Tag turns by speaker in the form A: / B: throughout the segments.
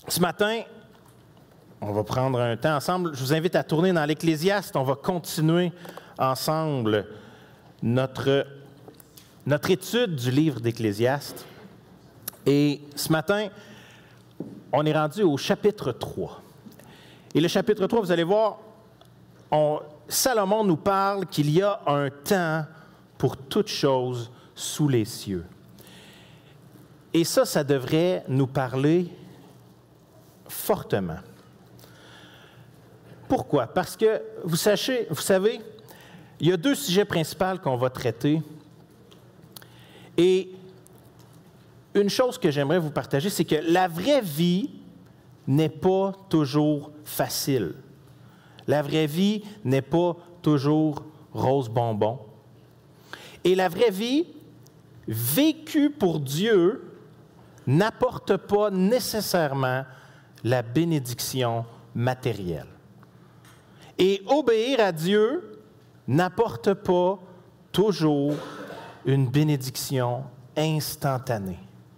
A: Ce matin, on va prendre un temps ensemble. Je vous invite à tourner dans l'Ecclésiaste. On va continuer ensemble notre étude du livre d'Ecclésiaste. Et ce matin, on est rendu au chapitre 3. Et le chapitre 3, vous allez voir, Salomon nous parle qu'il y a un temps pour toute chose sous les cieux. Et ça devrait nous parler fortement. Pourquoi? Parce que, vous savez, il y a deux sujets principaux qu'on va traiter. Et une chose que j'aimerais vous partager, c'est que la vraie vie n'est pas toujours facile. La vraie vie n'est pas toujours rose bonbon. Et la vraie vie, vécue pour Dieu, n'apporte pas nécessairement la bénédiction matérielle. Et obéir à Dieu n'apporte pas toujours une bénédiction instantanée.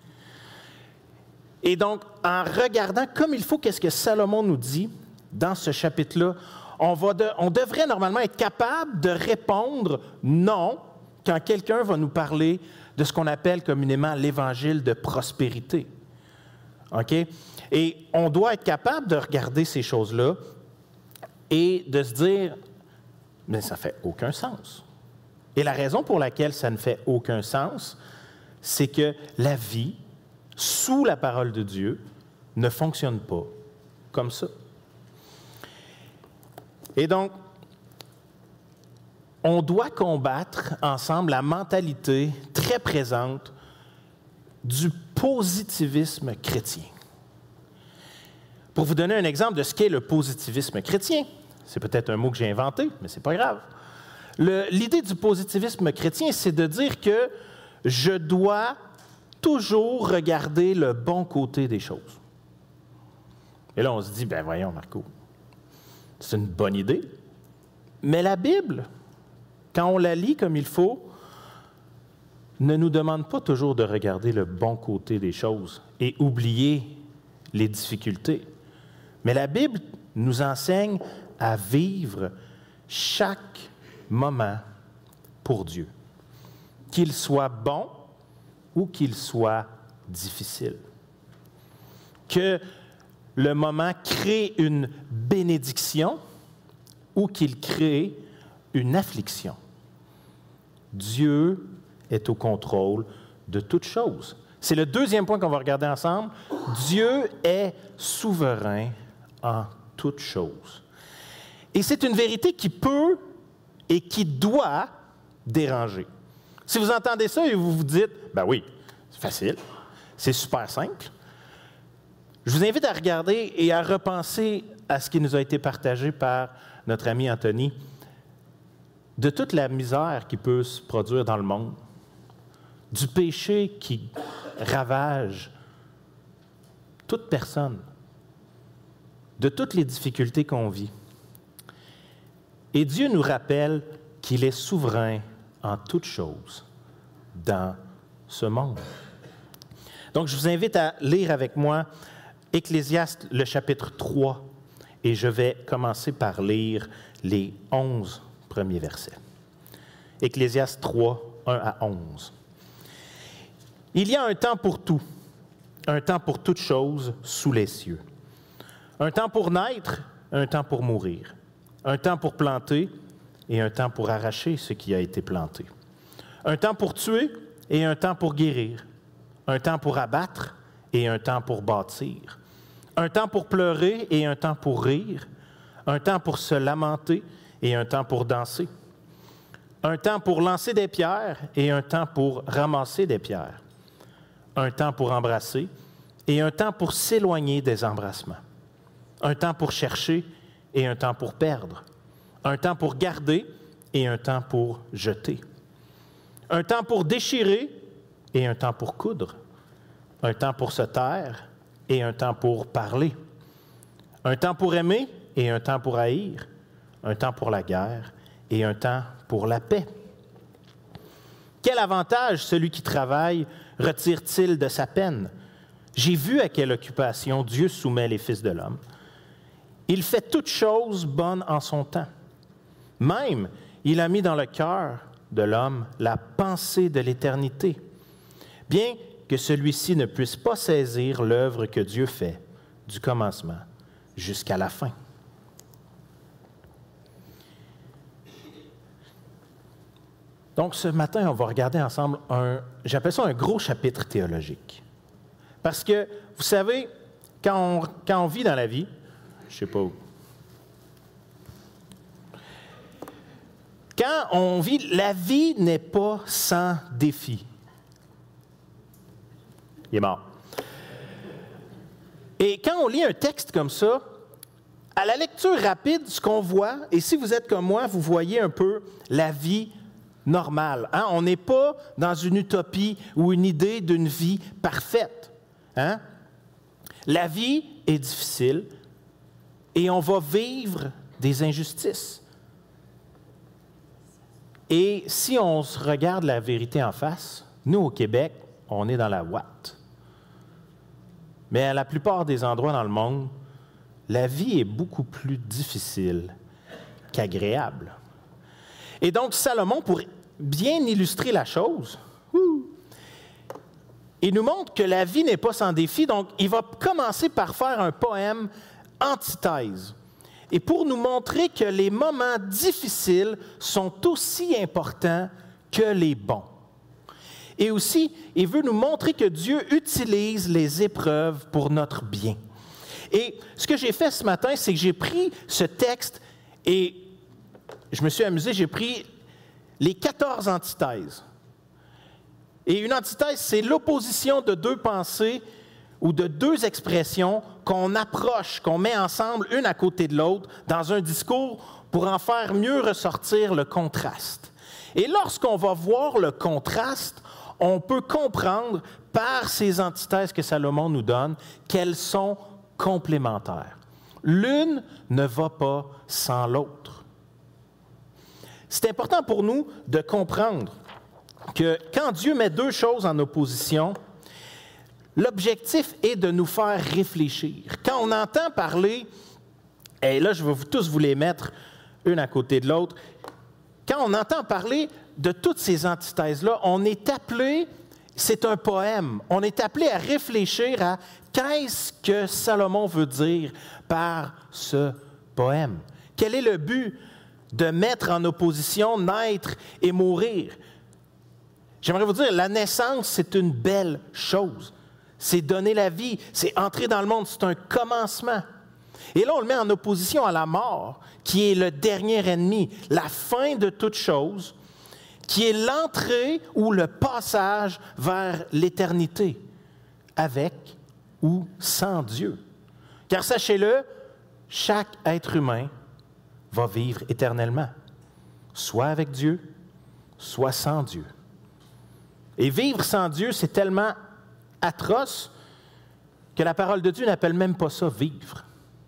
A: Et donc, en regardant comme il faut qu'est-ce que Salomon nous dit dans ce chapitre-là, on devrait normalement être capable de répondre non quand quelqu'un va nous parler de ce qu'on appelle communément l'évangile de prospérité. OK? Et on doit être capable de regarder ces choses-là et de se dire, mais ça ne fait aucun sens. Et la raison pour laquelle ça ne fait aucun sens, c'est que la vie, sous la parole de Dieu, ne fonctionne pas comme ça. Et donc, on doit combattre ensemble la mentalité très présente du positivisme chrétien. Pour vous donner un exemple de ce qu'est le positivisme chrétien, c'est peut-être un mot que j'ai inventé, mais ce n'est pas grave. L'idée du positivisme chrétien, c'est de dire que je dois toujours regarder le bon côté des choses. Et là, on se dit, ben voyons, Marco, c'est une bonne idée, mais la Bible, quand on la lit comme il faut, ne nous demande pas toujours de regarder le bon côté des choses et oublier les difficultés. Mais la Bible nous enseigne à vivre chaque moment pour Dieu, qu'il soit bon ou qu'il soit difficile. Que le moment crée une bénédiction ou qu'il crée une affliction. Dieu est au contrôle de toutes choses. C'est le deuxième point qu'on va regarder ensemble. Dieu est souverain en toutes choses. Et c'est une vérité qui peut et qui doit déranger. Si vous entendez ça et vous vous dites, ben oui, c'est facile, c'est super simple, je vous invite à regarder et à repenser à ce qui nous a été partagé par notre ami Anthony, de toute la misère qui peut se produire dans le monde, du péché qui ravage toute personne, de toutes les difficultés qu'on vit. Et Dieu nous rappelle qu'il est souverain en toutes choses dans ce monde. Donc, je vous invite à lire avec moi Ecclésiaste, le chapitre 3, et je vais commencer par lire les 11 premiers versets. Ecclésiaste 3, 1 à 11. « Il y a un temps pour tout, un temps pour toutes choses sous les cieux. Un temps pour naître, un temps pour mourir. Un temps pour planter et un temps pour arracher ce qui a été planté. Un temps pour tuer et un temps pour guérir. Un temps pour abattre et un temps pour bâtir. Un temps pour pleurer et un temps pour rire. Un temps pour se lamenter et un temps pour danser. Un temps pour lancer des pierres et un temps pour ramasser des pierres. Un temps pour embrasser et un temps pour s'éloigner des embrassements. Un temps pour chercher et un temps pour perdre. Un temps pour garder et un temps pour jeter. Un temps pour déchirer et un temps pour coudre. Un temps pour se taire et un temps pour parler. Un temps pour aimer et un temps pour haïr. Un temps pour la guerre et un temps pour la paix. Quel avantage celui qui travaille retire-t-il de sa peine? J'ai vu à quelle occupation Dieu soumet les fils de l'homme. Il fait toutes choses bonnes en son temps. Même, il a mis dans le cœur de l'homme la pensée de l'éternité, bien que celui-ci ne puisse pas saisir l'œuvre que Dieu fait du commencement jusqu'à la fin. Donc, ce matin, on va regarder ensemble j'appelle ça un gros chapitre théologique. Parce que, vous savez, quand on vit dans la vie, je ne sais pas où. Quand on vit, la vie n'est pas sans défi. Il est mort. Et quand on lit un texte comme ça, à la lecture rapide, ce qu'on voit, et si vous êtes comme moi, vous voyez un peu la vie normale. Hein? On n'est pas dans une utopie ou une idée d'une vie parfaite. Hein? La vie est difficile et on va vivre des injustices. Et si on se regarde la vérité en face, nous, au Québec, on est dans la ouate. Mais à la plupart des endroits dans le monde, la vie est beaucoup plus difficile qu'agréable. Et donc, Salomon, pour bien illustrer la chose, il nous montre que la vie n'est pas sans défi. Donc, il va commencer par faire un poème antithèse. Et pour nous montrer que les moments difficiles sont aussi importants que les bons. Et aussi, il veut nous montrer que Dieu utilise les épreuves pour notre bien. Et ce que j'ai fait ce matin, c'est que j'ai pris ce texte et je me suis amusé, j'ai pris les 14 antithèses. Et une antithèse, c'est l'opposition de deux pensées ou de deux expressions qu'on approche, qu'on met ensemble une à côté de l'autre dans un discours pour en faire mieux ressortir le contraste. Et lorsqu'on va voir le contraste, on peut comprendre par ces antithèses que Salomon nous donne qu'elles sont complémentaires. L'une ne va pas sans l'autre. C'est important pour nous de comprendre que quand Dieu met deux choses en opposition, l'objectif est de nous faire réfléchir. Quand on entend parler, et là je vais tous vous les mettre une à côté de l'autre, quand on entend parler de toutes ces antithèses-là, on est appelé, c'est un poème, on est appelé à réfléchir à qu'est-ce que Salomon veut dire par ce poème. Quel est le but de mettre en opposition naître et mourir? J'aimerais vous dire, la naissance, c'est une belle chose. C'est donner la vie, c'est entrer dans le monde, c'est un commencement. Et là, on le met en opposition à la mort, qui est le dernier ennemi, la fin de toute chose, qui est l'entrée ou le passage vers l'éternité, avec ou sans Dieu. Car sachez-le, chaque être humain va vivre éternellement, soit avec Dieu, soit sans Dieu. Et vivre sans Dieu, c'est tellement atroce que la parole de Dieu n'appelle même pas ça vivre.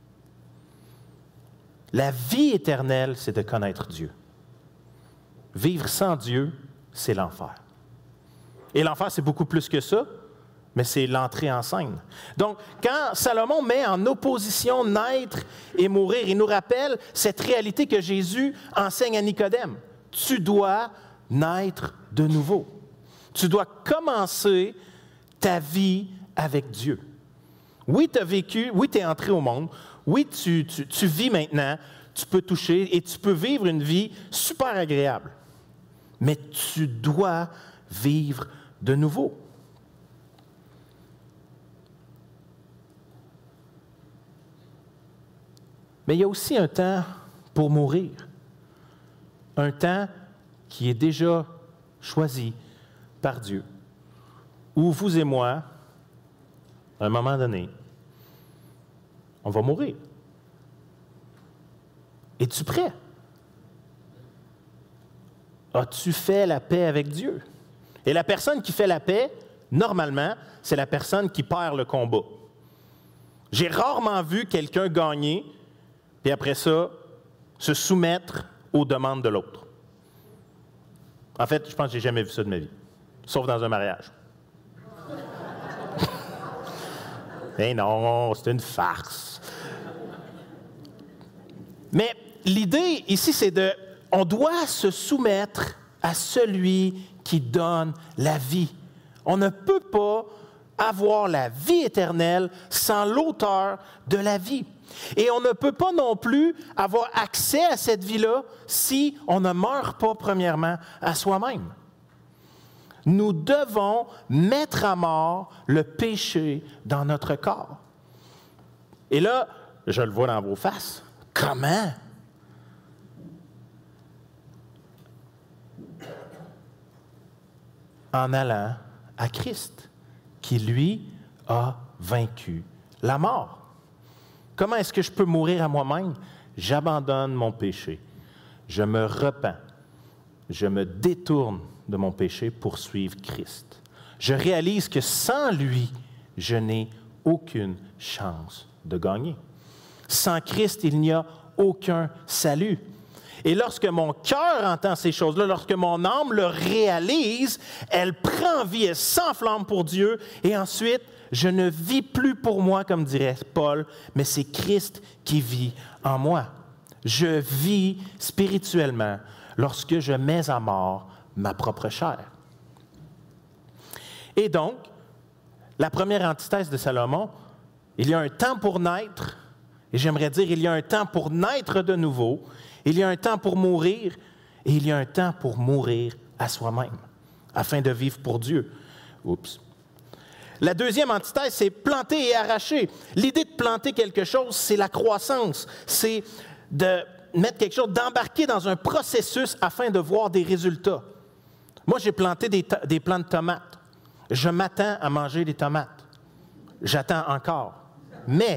A: La vie éternelle, c'est de connaître Dieu. Vivre sans Dieu, c'est l'enfer. Et l'enfer, c'est beaucoup plus que ça, mais c'est l'entrée en scène. Donc, quand Salomon met en opposition naître et mourir, il nous rappelle cette réalité que Jésus enseigne à Nicodème. Tu dois naître de nouveau. Tu dois commencer ta vie avec Dieu. Oui, tu as vécu, oui, tu es entré au monde, oui, tu vis maintenant, tu peux toucher et tu peux vivre une vie super agréable. Mais tu dois vivre de nouveau. Mais il y a aussi un temps pour mourir. Un temps qui est déjà choisi par Dieu. Où vous et moi, à un moment donné, on va mourir. Es-tu prêt? As-tu fait la paix avec Dieu? Et la personne qui fait la paix, normalement, c'est la personne qui perd le combat. J'ai rarement vu quelqu'un gagner, puis après ça, se soumettre aux demandes de l'autre. En fait, je pense que je n'ai jamais vu ça de ma vie, sauf dans un mariage. Mais non, c'est une farce. Mais l'idée ici, c'est on doit se soumettre à celui qui donne la vie. On ne peut pas avoir la vie éternelle sans l'auteur de la vie. Et on ne peut pas non plus avoir accès à cette vie-là si on ne meurt pas premièrement à soi-même. Nous devons mettre à mort le péché dans notre corps. Et là, je le vois dans vos faces. Comment? En allant à Christ, qui, lui, a vaincu la mort. Comment est-ce que je peux mourir à moi-même? J'abandonne mon péché. Je me repens. Je me détourne de mon péché pour suivre Christ. Je réalise que sans lui, je n'ai aucune chance de gagner. Sans Christ, il n'y a aucun salut. Et lorsque mon cœur entend ces choses-là, lorsque mon âme le réalise, elle prend vie, elle s'enflamme pour Dieu, et ensuite, je ne vis plus pour moi, comme dirait Paul, mais c'est Christ qui vit en moi. Je vis spirituellement lorsque je mets à mort ma propre chair. Et donc, la première antithèse de Salomon, il y a un temps pour naître, et j'aimerais dire, il y a un temps pour naître de nouveau, il y a un temps pour mourir, et il y a un temps pour mourir à soi-même, afin de vivre pour Dieu. Oups. La deuxième antithèse, c'est planter et arracher. L'idée de planter quelque chose, c'est la croissance. C'est de mettre quelque chose, d'embarquer dans un processus afin de voir des résultats. Moi, j'ai planté des plants de tomates. Je m'attends à manger des tomates. J'attends encore. Mais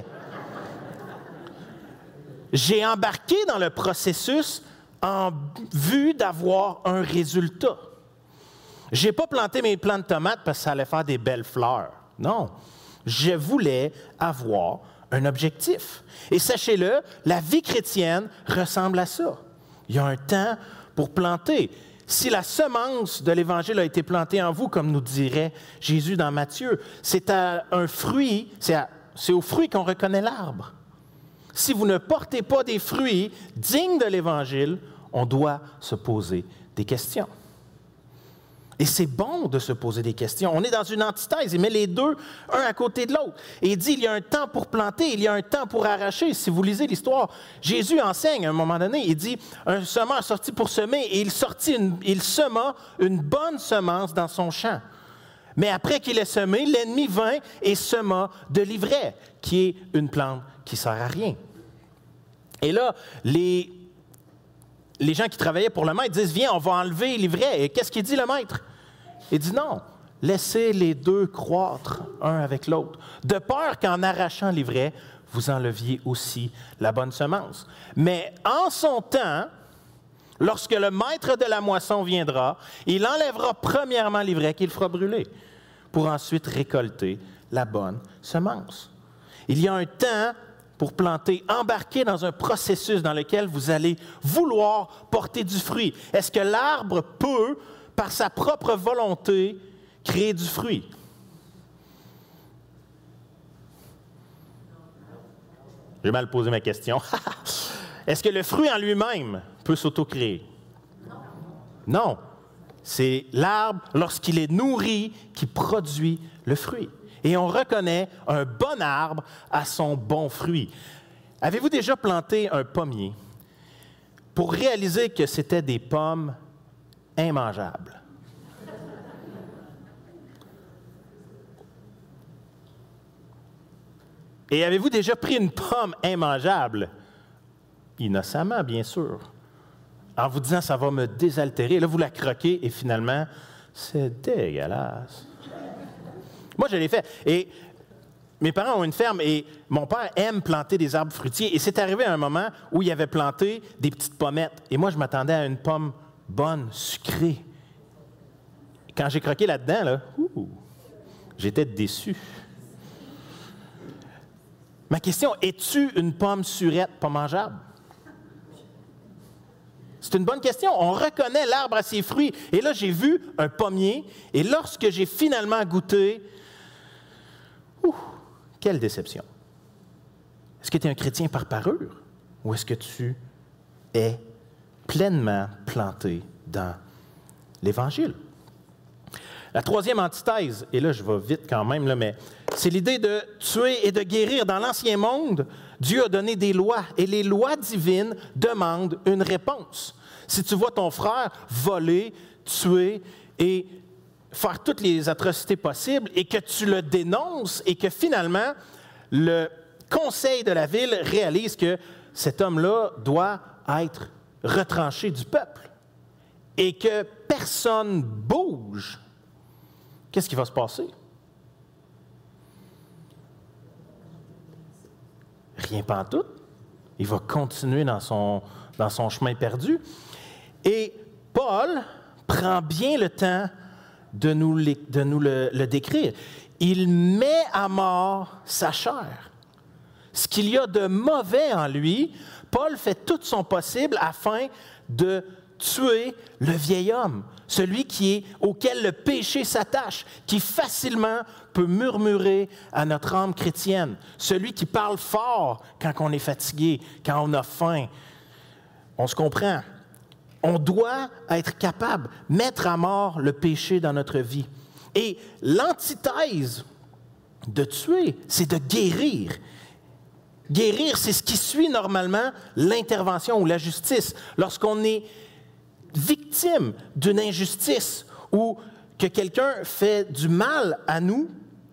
A: j'ai embarqué dans le processus en vue d'avoir un résultat. Je n'ai pas planté mes plants de tomates parce que ça allait faire des belles fleurs. Non. Je voulais avoir un objectif. Et sachez-le, la vie chrétienne ressemble à ça. Il y a un temps pour planter. Si la semence de l'Évangile a été plantée en vous, comme nous dirait Jésus dans Matthieu, c'est à un fruit, c'est au fruit qu'on reconnaît l'arbre. Si vous ne portez pas des fruits dignes de l'Évangile, on doit se poser des questions. Et c'est bon de se poser des questions. On est dans une antithèse, il met les deux, un à côté de l'autre. Et il dit, il y a un temps pour planter, il y a un temps pour arracher. Si vous lisez l'histoire, Jésus enseigne à un moment donné, il dit, un semeur sorti pour semer, et il sema une bonne semence dans son champ. Mais après qu'il ait semé, l'ennemi vint et sema de l'ivraie, qui est une plante qui ne sert à rien. Et là, les gens qui travaillaient pour le maître disent, viens, on va enlever l'ivraie. Et qu'est-ce qu'il dit, le maître? Il dit non, laissez les deux croître un avec l'autre, de peur qu'en arrachant l'ivraie, vous enleviez aussi la bonne semence. Mais en son temps, lorsque le maître de la moisson viendra, il enlèvera premièrement l'ivraie qu'il fera brûler, pour ensuite récolter la bonne semence. Il y a un temps pour planter, embarquer dans un processus dans lequel vous allez vouloir porter du fruit. Est-ce que l'arbre peut, par sa propre volonté, créer du fruit? J'ai mal posé ma question. Est-ce que le fruit en lui-même peut s'auto-créer? Non. C'est l'arbre, lorsqu'il est nourri, qui produit le fruit. Et on reconnaît un bon arbre à son bon fruit. Avez-vous déjà planté un pommier pour réaliser que c'était des pommes immangeables? Et avez-vous déjà pris une pomme immangeable? Innocemment, bien sûr. En vous disant, ça va me désaltérer. Là, vous la croquez et finalement, c'est dégueulasse. Moi, je l'ai fait. Et mes parents ont une ferme et mon père aime planter des arbres fruitiers. Et c'est arrivé à un moment où il avait planté des petites pommettes. Et moi, je m'attendais à une pomme bonne, sucrée. Quand j'ai croqué là-dedans, là, j'étais déçu. Ma question, es-tu une pomme surette, pas mangeable? C'est une bonne question. On reconnaît l'arbre à ses fruits. Et là, j'ai vu un pommier. Et lorsque j'ai finalement goûté, quelle déception? Est-ce que tu es un chrétien par parure ou est-ce que tu es pleinement planté dans l'Évangile? La troisième antithèse, et là je vais vite quand même, là, mais c'est l'idée de tuer et de guérir. Dans l'Ancien Monde, Dieu a donné des lois et les lois divines demandent une réponse. Si tu vois ton frère voler, tuer et faire toutes les atrocités possibles et que tu le dénonces et que finalement le conseil de la ville réalise que cet homme-là doit être retranché du peuple et que personne bouge, qu'est-ce qui va se passer? Rien pantoute. Il va continuer dans son chemin perdu. Et Paul prend bien le temps de nous le décrire. Il met à mort sa chair. Ce qu'il y a de mauvais en lui, Paul fait tout son possible afin de tuer le vieil homme, celui auquel le péché s'attache, qui facilement peut murmurer à notre âme chrétienne, celui qui parle fort quand on est fatigué, quand on a faim. On se comprend. On doit être capable de mettre à mort le péché dans notre vie. Et l'antithèse de tuer, c'est de guérir. Guérir, c'est ce qui suit normalement l'intervention ou la justice. Lorsqu'on est victime d'une injustice ou que quelqu'un fait du mal à nous,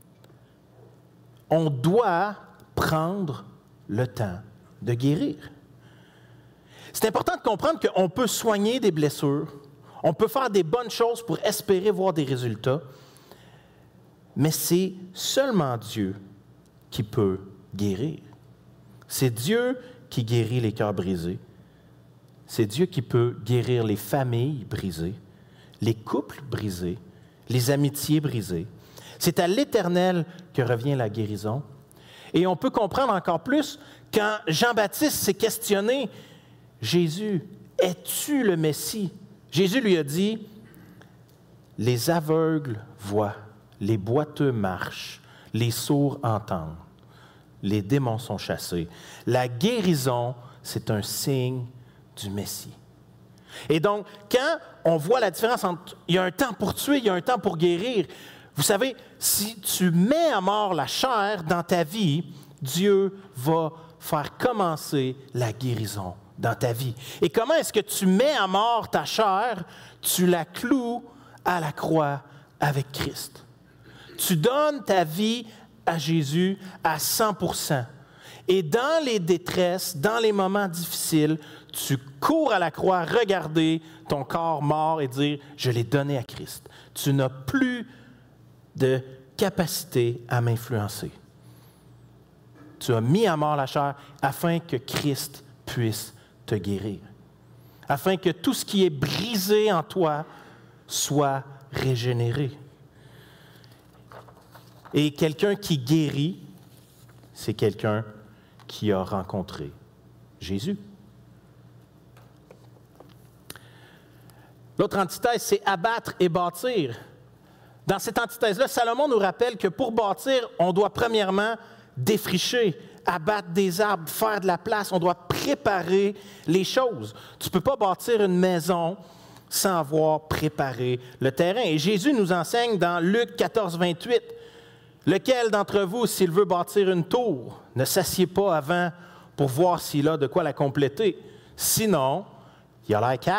A: on doit prendre le temps de guérir. C'est important de comprendre qu'on peut soigner des blessures, on peut faire des bonnes choses pour espérer voir des résultats, mais c'est seulement Dieu qui peut guérir. C'est Dieu qui guérit les cœurs brisés. C'est Dieu qui peut guérir les familles brisées, les couples brisés, les amitiés brisées. C'est à l'Éternel que revient la guérison. Et on peut comprendre encore plus quand Jean-Baptiste s'est questionné, « Jésus, es-tu le Messie? » Jésus lui a dit, « Les aveugles voient, les boiteux marchent, les sourds entendent, les démons sont chassés. » La guérison, c'est un signe du Messie. Et donc, quand on voit la différence entre il y a un temps pour tuer, il y a un temps pour guérir, vous savez, si tu mets à mort la chair dans ta vie, Dieu va faire commencer la guérison dans ta vie. Et comment est-ce que tu mets à mort ta chair? Tu la cloues à la croix avec Christ. Tu donnes ta vie à Jésus à 100%. Et dans les détresses, dans les moments difficiles, tu cours à la croix, regarder ton corps mort et dire « Je l'ai donné à Christ ». Tu n'as plus de capacité à m'influencer. Tu as mis à mort la chair afin que Christ puisse te guérir, afin que tout ce qui est brisé en toi soit régénéré. Et quelqu'un qui guérit, c'est quelqu'un qui a rencontré Jésus. L'autre antithèse, c'est abattre et bâtir. Dans cette antithèse-là, Salomon nous rappelle que pour bâtir, on doit premièrement défricher, abattre des arbres, faire de la place, on doit préparer les choses. Tu ne peux pas bâtir une maison sans avoir préparé le terrain. Et Jésus nous enseigne dans Luc 14, 28, « Lequel d'entre vous, s'il veut bâtir une tour, ne s'assied pas avant pour voir s'il a de quoi la compléter? Sinon, il a l'air cave. »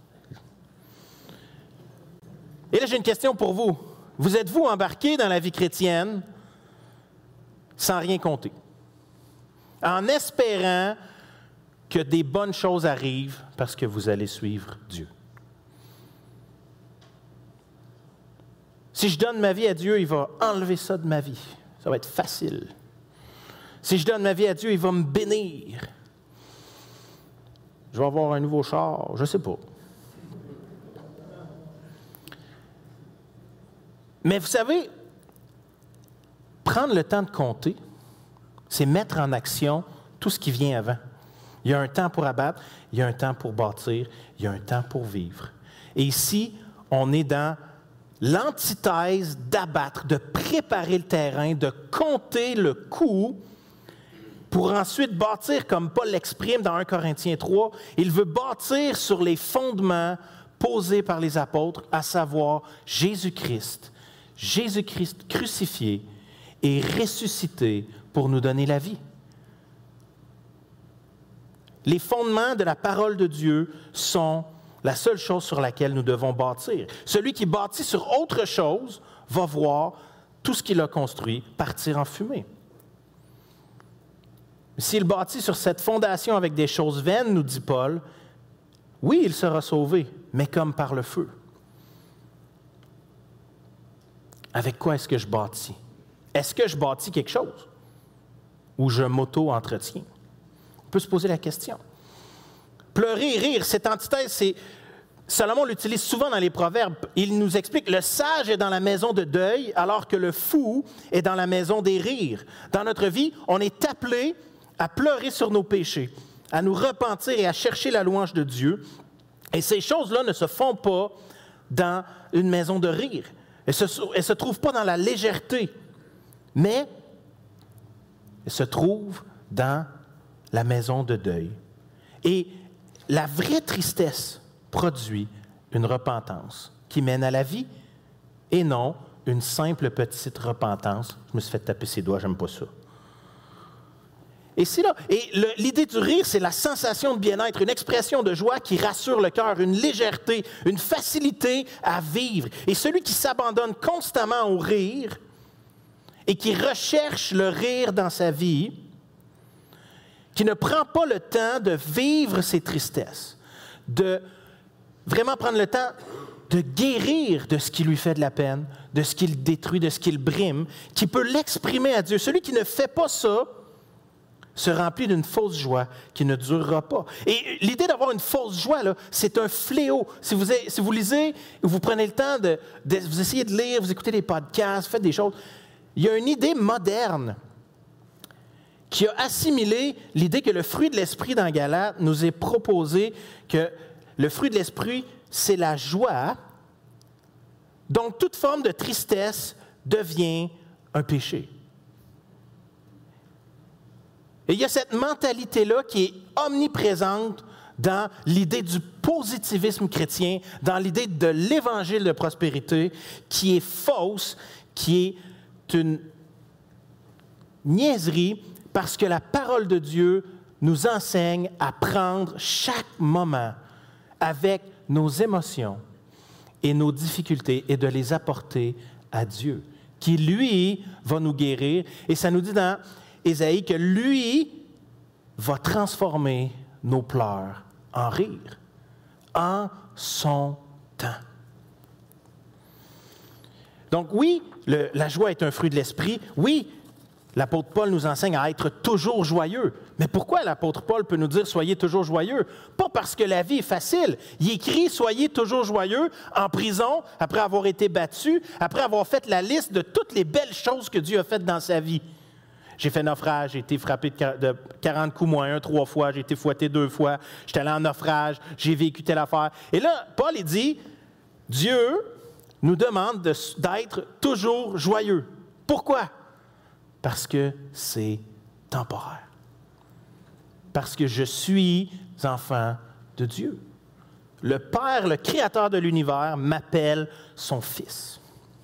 A: Et là, j'ai une question pour vous. Vous êtes-vous embarqué dans la vie chrétienne sans rien compter, en espérant que des bonnes choses arrivent parce que vous allez suivre Dieu? Si je donne ma vie à Dieu, il va enlever ça de ma vie. Ça va être facile. Si je donne ma vie à Dieu, il va me bénir. Je vais avoir un nouveau char, je ne sais pas. Mais vous savez, prendre le temps de compter, c'est mettre en action tout ce qui vient avant. Il y a un temps pour abattre, il y a un temps pour bâtir, il y a un temps pour vivre. Et ici, on est dans l'antithèse d'abattre, de préparer le terrain, de compter le coup pour ensuite bâtir, comme Paul l'exprime dans 1 Corinthiens 3, il veut bâtir sur les fondements posés par les apôtres, à savoir Jésus-Christ crucifié et ressuscité pour nous donner la vie. Les fondements de la parole de Dieu sont la seule chose sur laquelle nous devons bâtir. Celui qui bâtit sur autre chose va voir tout ce qu'il a construit partir en fumée. S'il bâtit sur cette fondation avec des choses vaines, nous dit Paul, oui, il sera sauvé, mais comme par le feu. Avec quoi est-ce que je bâtis? Est-ce que je bâtis quelque chose? Ou je m'auto-entretiens? On peut se poser la question. Pleurer et rire, cette antithèse, Salomon l'utilise souvent dans les Proverbes. Il nous explique, le sage est dans la maison de deuil, alors que le fou est dans la maison des rires. Dans notre vie, on est appelé à pleurer sur nos péchés, à nous repentir et à chercher la louange de Dieu. Et ces choses-là ne se font pas dans une maison de rire. Elles ne se trouvent pas dans la légèreté, mais elles se trouvent dans la maison de deuil. Et la vraie tristesse produit une repentance qui mène à la vie et non une simple petite repentance. Je me suis fait taper ses doigts, j'aime pas ça. Et c'est là. Et l'idée du rire, c'est la sensation de bien-être, une expression de joie qui rassure le cœur, une légèreté, une facilité à vivre. Et celui qui s'abandonne constamment au rire et qui recherche le rire dans sa vie, qui ne prend pas le temps de vivre ses tristesses, de vraiment prendre le temps de guérir de ce qui lui fait de la peine, de ce qui le détruit, de ce qui le brime, qui peut l'exprimer à Dieu. Celui qui ne fait pas ça se remplit d'une fausse joie qui ne durera pas. Et l'idée d'avoir une fausse joie, là, c'est un fléau. Si vous lisez, vous prenez le temps vous essayez de lire, vous écoutez des podcasts, vous faites des choses, il y a une idée moderne qui a assimilé l'idée que le fruit de l'esprit dans Galates nous est proposé, que le fruit de l'esprit, c'est la joie. Donc, toute forme de tristesse devient un péché. Et il y a cette mentalité-là qui est omniprésente dans l'idée du positivisme chrétien, dans l'idée de l'évangile de prospérité, qui est fausse, qui est une niaiserie, parce que la parole de Dieu nous enseigne à prendre chaque moment avec nos émotions et nos difficultés et de les apporter à Dieu, qui, lui, va nous guérir. Et ça nous dit dans Ésaïe que lui va transformer nos pleurs en rire, en son temps. Donc oui, la joie est un fruit de l'esprit. Oui, l'apôtre Paul nous enseigne à être toujours joyeux. Mais pourquoi l'apôtre Paul peut nous dire « soyez toujours joyeux » ? Pas parce que la vie est facile. Il écrit « soyez toujours joyeux » en prison, après avoir été battu, après avoir fait la liste de toutes les belles choses que Dieu a faites dans sa vie. J'ai fait naufrage, j'ai été frappé de 40 coups moins 1 3 fois, j'ai été fouetté 2 fois, j'étais allé en naufrage, j'ai vécu telle affaire. Et là, Paul, il dit, Dieu nous demande d'être toujours joyeux. Pourquoi? Parce que c'est temporaire. Parce que je suis enfant de Dieu. Le Père, le Créateur de l'univers, m'appelle son Fils.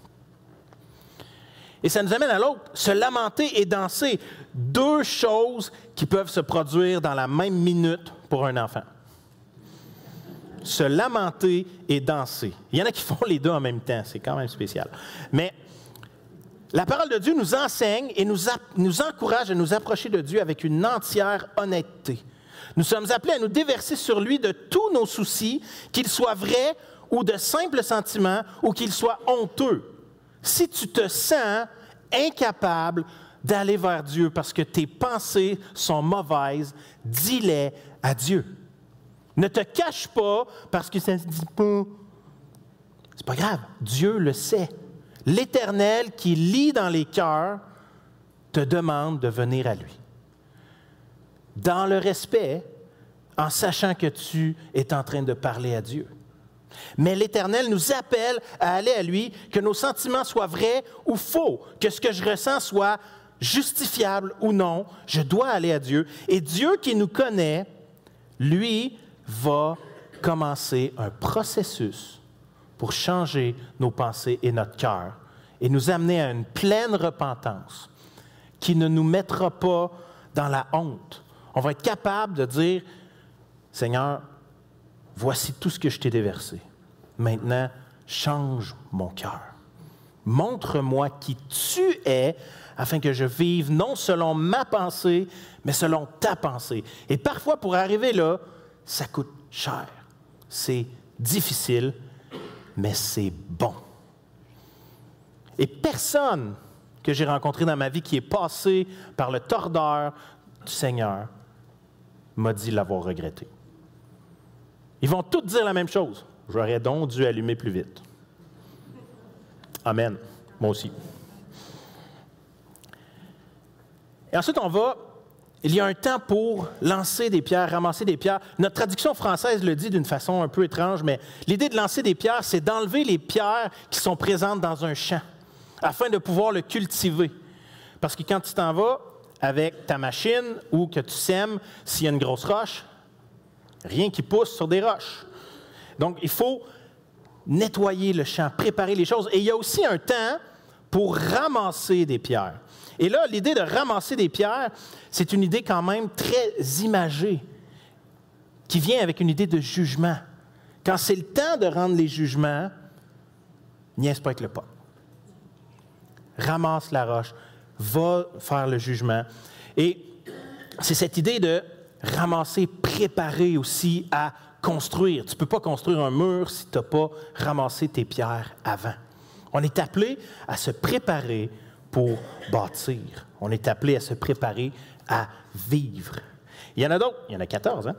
A: Et ça nous amène à l'autre, se lamenter et danser. Deux choses qui peuvent se produire dans la même minute pour un enfant. Se lamenter et danser. Il y en a qui font les deux en même temps, c'est quand même spécial. Mais la parole de Dieu nous enseigne et nous encourage à nous approcher de Dieu avec une entière honnêteté. Nous sommes appelés à nous déverser sur lui de tous nos soucis, qu'ils soient vrais ou de simples sentiments, ou qu'ils soient honteux. Si tu te sens incapable d'aller vers Dieu parce que tes pensées sont mauvaises, dis-les à Dieu. Ne te cache pas parce que ça ne se dit pas. C'est pas grave, Dieu le sait. L'Éternel qui lit dans les cœurs te demande de venir à lui. Dans le respect, en sachant que tu es en train de parler à Dieu. Mais l'Éternel nous appelle à aller à lui, que nos sentiments soient vrais ou faux, que ce que je ressens soit justifiable ou non. Je dois aller à Dieu. Et Dieu qui nous connaît, lui, va commencer un processus pour changer nos pensées et notre cœur et nous amener à une pleine repentance qui ne nous mettra pas dans la honte. On va être capable de dire, Seigneur, voici tout ce que je t'ai déversé. Maintenant, change mon cœur. Montre-moi qui tu es afin que je vive non selon ma pensée, mais selon ta pensée. Et parfois, pour arriver là, ça coûte cher. C'est difficile, mais c'est bon. Et personne que j'ai rencontré dans ma vie qui est passé par le tordeur du Seigneur m'a dit l'avoir regretté. Ils vont tous dire la même chose. J'aurais donc dû allumer plus vite. Amen. Moi aussi. Et ensuite, il y a un temps pour lancer des pierres, ramasser des pierres. Notre traduction française le dit d'une façon un peu étrange, mais l'idée de lancer des pierres, c'est d'enlever les pierres qui sont présentes dans un champ, afin de pouvoir le cultiver. Parce que quand tu t'en vas avec ta machine ou que tu sèmes, s'il y a une grosse roche, rien qui pousse sur des roches. Donc, il faut nettoyer le champ, préparer les choses. Et il y a aussi un temps pour ramasser des pierres. Et là, l'idée de ramasser des pierres, c'est une idée quand même très imagée, qui vient avec une idée de jugement. Quand c'est le temps de rendre les jugements, niaise pas avec le pot. Ramasse la roche, va faire le jugement. Et c'est cette idée de ramasser, préparer aussi à construire. Tu ne peux pas construire un mur si tu n'as pas ramassé tes pierres avant. On est appelé à se préparer pour bâtir. On est appelé à se préparer à vivre. Il y en a d'autres. Il y en a 14, hein?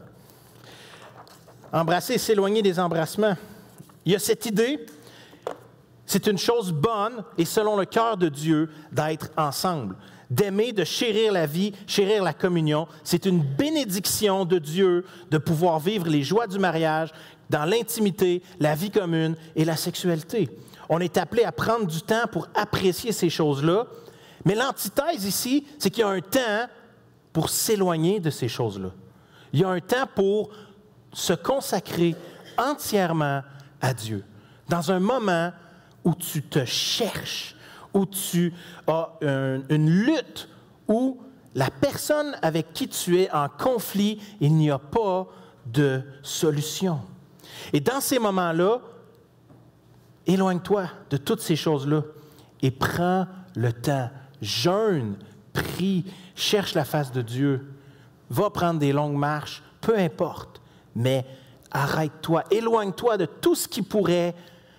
A: Embrasser, s'éloigner des embrassements. Il y a cette idée, c'est une chose bonne et selon le cœur de Dieu d'être ensemble, d'aimer, de chérir la vie, chérir la communion. C'est une bénédiction de Dieu de pouvoir vivre les joies du mariage dans l'intimité, la vie commune et la sexualité. On est appelé à prendre du temps pour apprécier ces choses-là, mais l'antithèse ici, c'est qu'il y a un temps pour s'éloigner de ces choses-là. Il y a un temps pour se consacrer entièrement à Dieu, dans un moment où tu te cherches, où tu as une lutte, où la personne avec qui tu es en conflit, il n'y a pas de solution. Et dans ces moments-là, éloigne-toi de toutes ces choses-là et prends le temps. Jeûne, prie, cherche la face de Dieu. Va prendre des longues marches, peu importe, mais arrête-toi, éloigne-toi de tout ce qui pourrait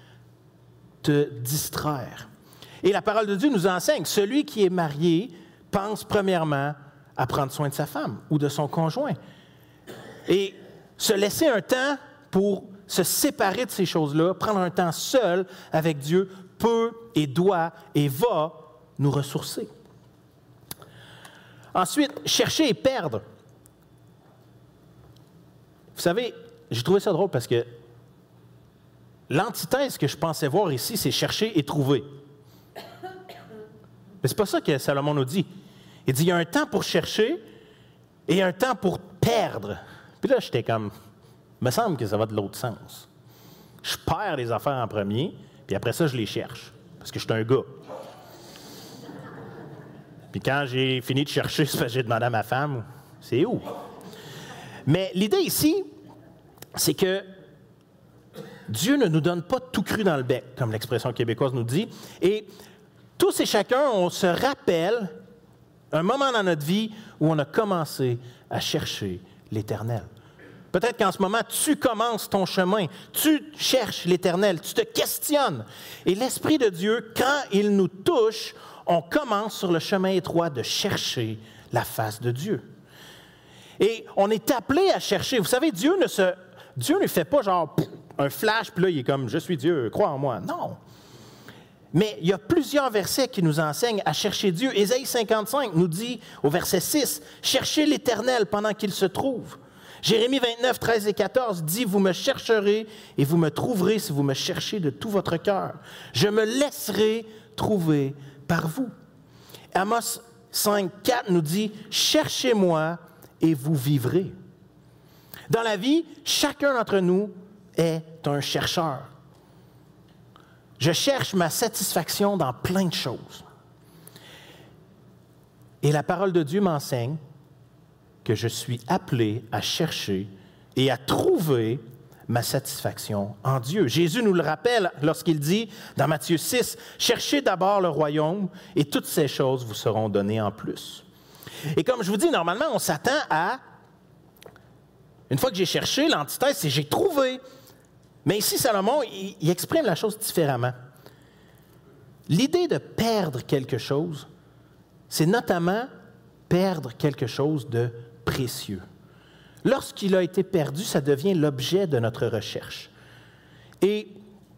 A: te distraire. Et la parole de Dieu nous enseigne, celui qui est marié pense premièrement à prendre soin de sa femme ou de son conjoint. Et se laisser un temps pour se séparer de ces choses-là, prendre un temps seul avec Dieu, peut et doit et va nous ressourcer. Ensuite, chercher et perdre. Vous savez, j'ai trouvé ça drôle parce que l'antithèse que je pensais voir ici, c'est chercher et trouver. Mais c'est pas ça que Salomon nous dit. Il dit, il y a un temps pour chercher et un temps pour perdre. Puis là, j'étais comme, il me semble que ça va de l'autre sens. Je perds les affaires en premier, puis après ça, je les cherche, parce que je suis un gars. Puis quand j'ai fini de chercher, c'est parce que j'ai demandé à ma femme, c'est où? Mais l'idée ici, c'est que Dieu ne nous donne pas tout cru dans le bec, comme l'expression québécoise nous dit. Et tous et chacun, on se rappelle un moment dans notre vie où on a commencé à chercher l'Éternel. Peut-être qu'en ce moment, tu commences ton chemin, tu cherches l'Éternel, tu te questionnes. Et l'Esprit de Dieu, quand il nous touche, on commence sur le chemin étroit de chercher la face de Dieu. Et on est appelé à chercher. Vous savez, Dieu ne fait pas genre un flash, puis là, il est comme « Je suis Dieu, crois en moi ». Non. Mais il y a plusieurs versets qui nous enseignent à chercher Dieu. Ésaïe 55 nous dit au verset 6 « Cherchez l'Éternel pendant qu'il se trouve. Jérémie 29, 13 et 14 dit « Vous me chercherez et vous me trouverez si vous me cherchez de tout votre cœur. Je me laisserai trouver par vous. » Amos 5, 4 nous dit « Cherchez-moi et vous vivrez. » Dans la vie, chacun d'entre nous est un chercheur. Je cherche ma satisfaction dans plein de choses. Et la parole de Dieu m'enseigne que je suis appelé à chercher et à trouver ma satisfaction en Dieu. Jésus nous le rappelle lorsqu'il dit dans Matthieu 6, « Cherchez d'abord le royaume et toutes ces choses vous seront données en plus. » Et comme je vous dis, normalement, on s'attend à, une fois que j'ai cherché, l'antithèse, c'est « j'ai trouvé ». Mais ici, Salomon, il exprime la chose différemment. L'idée de perdre quelque chose, c'est notamment perdre quelque chose de précieux. Lorsqu'il a été perdu, ça devient l'objet de notre recherche. Et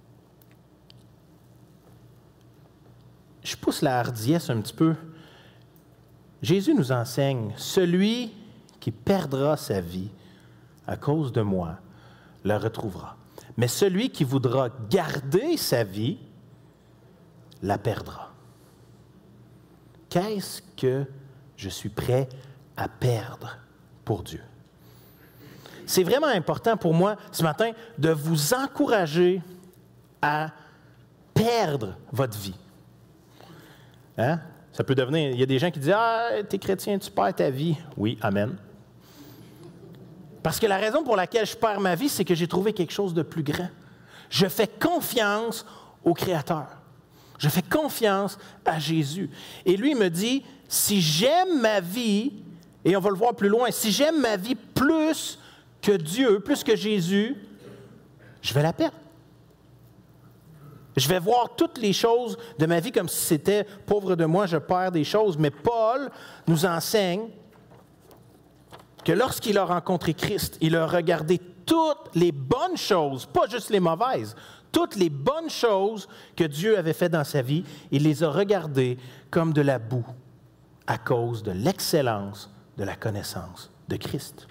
A: je pousse la hardiesse un petit peu. Jésus nous enseigne, celui qui perdra sa vie à cause de moi la retrouvera. Mais celui qui voudra garder sa vie la perdra. Qu'est-ce que je suis prêt à perdre pour Dieu? C'est vraiment important pour moi ce matin de vous encourager à perdre votre vie. Hein? Ça peut devenir... Il y a des gens qui disent « Ah, t'es chrétien, tu perds ta vie. » Oui, amen. Parce que la raison pour laquelle je perds ma vie, c'est que j'ai trouvé quelque chose de plus grand. Je fais confiance au Créateur. Je fais confiance à Jésus. Et lui me dit, si j'aime ma vie, et on va le voir plus loin, si j'aime ma vie plus que Dieu, plus que Jésus, je vais la perdre. Je vais voir toutes les choses de ma vie comme si c'était « pauvre de moi, je perds des choses ». Mais Paul nous enseigne que lorsqu'il a rencontré Christ, il a regardé toutes les bonnes choses, pas juste les mauvaises, toutes les bonnes choses que Dieu avait faites dans sa vie, il les a regardées comme de la boue à cause de l'excellence de la connaissance de Christ.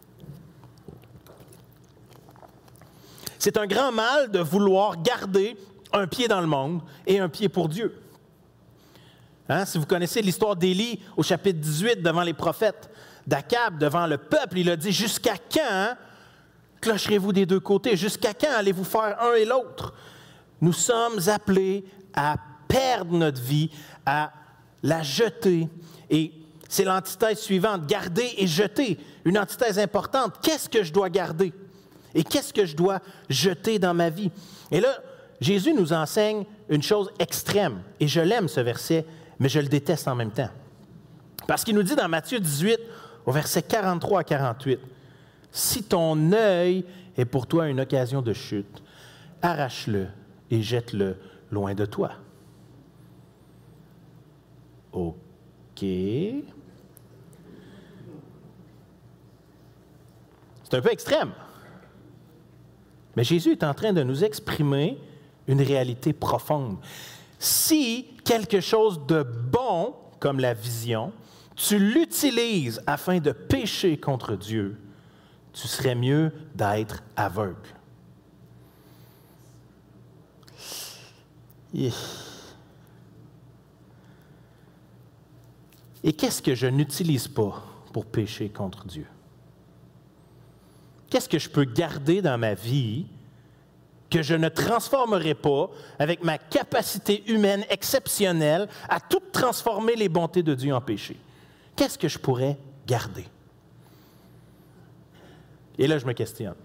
A: C'est un grand mal de vouloir garder un pied dans le monde et un pied pour Dieu. Hein? Si vous connaissez l'histoire d'Élie au chapitre 18 devant les prophètes, d'Akab devant le peuple, il a dit « Jusqu'à quand clocherez-vous des deux côtés? Jusqu'à quand allez-vous faire un et l'autre? » Nous sommes appelés à perdre notre vie, à la jeter. Et c'est l'antithèse suivante, garder et jeter. Une antithèse importante. Qu'est-ce que je dois garder? Et qu'est-ce que je dois jeter dans ma vie? Et là, Jésus nous enseigne une chose extrême. Et je l'aime, ce verset, mais je le déteste en même temps. Parce qu'il nous dit dans Matthieu 18, au verset 43 à 48, « Si ton œil est pour toi une occasion de chute, arrache-le et jette-le loin de toi. » OK. C'est un peu extrême. Mais Jésus est en train de nous exprimer une réalité profonde. Si quelque chose de bon, comme la vision, tu l'utilises afin de pécher contre Dieu, tu serais mieux d'être aveugle. Et qu'est-ce que je n'utilise pas pour pécher contre Dieu? Qu'est-ce que je peux garder dans ma vie que je ne transformerai pas avec ma capacité humaine exceptionnelle à tout transformer les bontés de Dieu en péché? Qu'est-ce que je pourrais garder? Et là, je me questionne.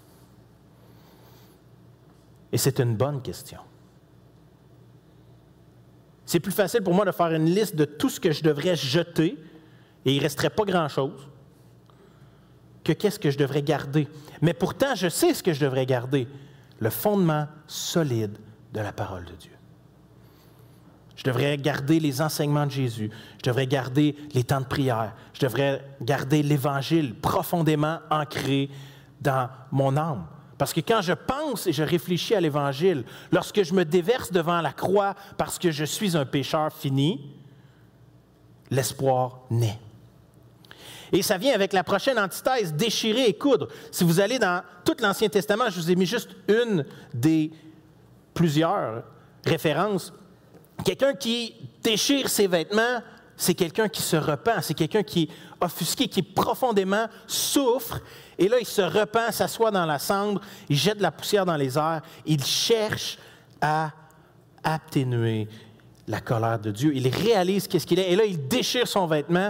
A: Et c'est une bonne question. C'est plus facile pour moi de faire une liste de tout ce que je devrais jeter, et il ne resterait pas grand-chose, que qu'est-ce que je devrais garder. Mais pourtant, je sais ce que je devrais garder, le fondement solide de la parole de Dieu. Je devrais garder les enseignements de Jésus. Je devrais garder les temps de prière. Je devrais garder l'Évangile profondément ancré dans mon âme. Parce que quand je pense et je réfléchis à l'Évangile, lorsque je me déverse devant la croix parce que je suis un pécheur fini, l'espoir naît. Et ça vient avec la prochaine antithèse, déchirer et coudre. Si vous allez dans tout l'Ancien Testament, je vous ai mis juste une des plusieurs références. Quelqu'un qui déchire ses vêtements, c'est quelqu'un qui se repent, c'est quelqu'un qui est offusqué, qui profondément souffre. Et là, il se repent, s'assoit dans la cendre, il jette de la poussière dans les airs, il cherche à atténuer la colère de Dieu. Il réalise qu'est-ce qu'il est. Et là, il déchire son vêtement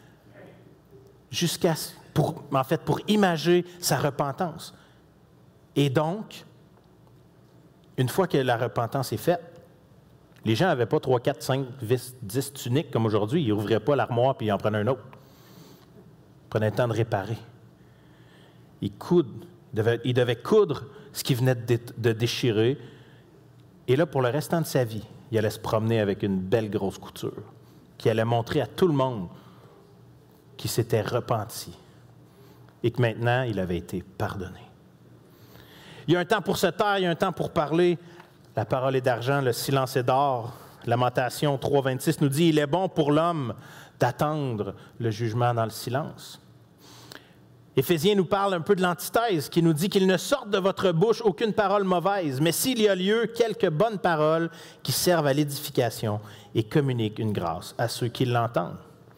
A: pour imager sa repentance. Et donc, une fois que la repentance est faite, les gens n'avaient pas 3, 4, 5, 10 tuniques comme aujourd'hui. Ils n'ouvraient pas l'armoire puis ils en prenaient un autre. Ils prenaient le temps de réparer. Ils devaient coudre ce qui venait de déchirer. Et là, pour le restant de sa vie, il allait se promener avec une belle grosse couture qui allait montrer à tout le monde qu'il s'était repenti et que maintenant, il avait été pardonné. Il y a un temps pour se taire, il y a un temps pour parler. La parole est d'argent, le silence est d'or. Lamentation 3,26 nous dit « Il est bon pour l'homme d'attendre le jugement dans le silence. » Éphésiens nous parle un peu de l'antithèse qui nous dit qu'il ne sorte de votre bouche aucune parole mauvaise, mais s'il y a lieu, quelques bonnes paroles qui servent à l'édification et communiquent une grâce à ceux qui l'entendent.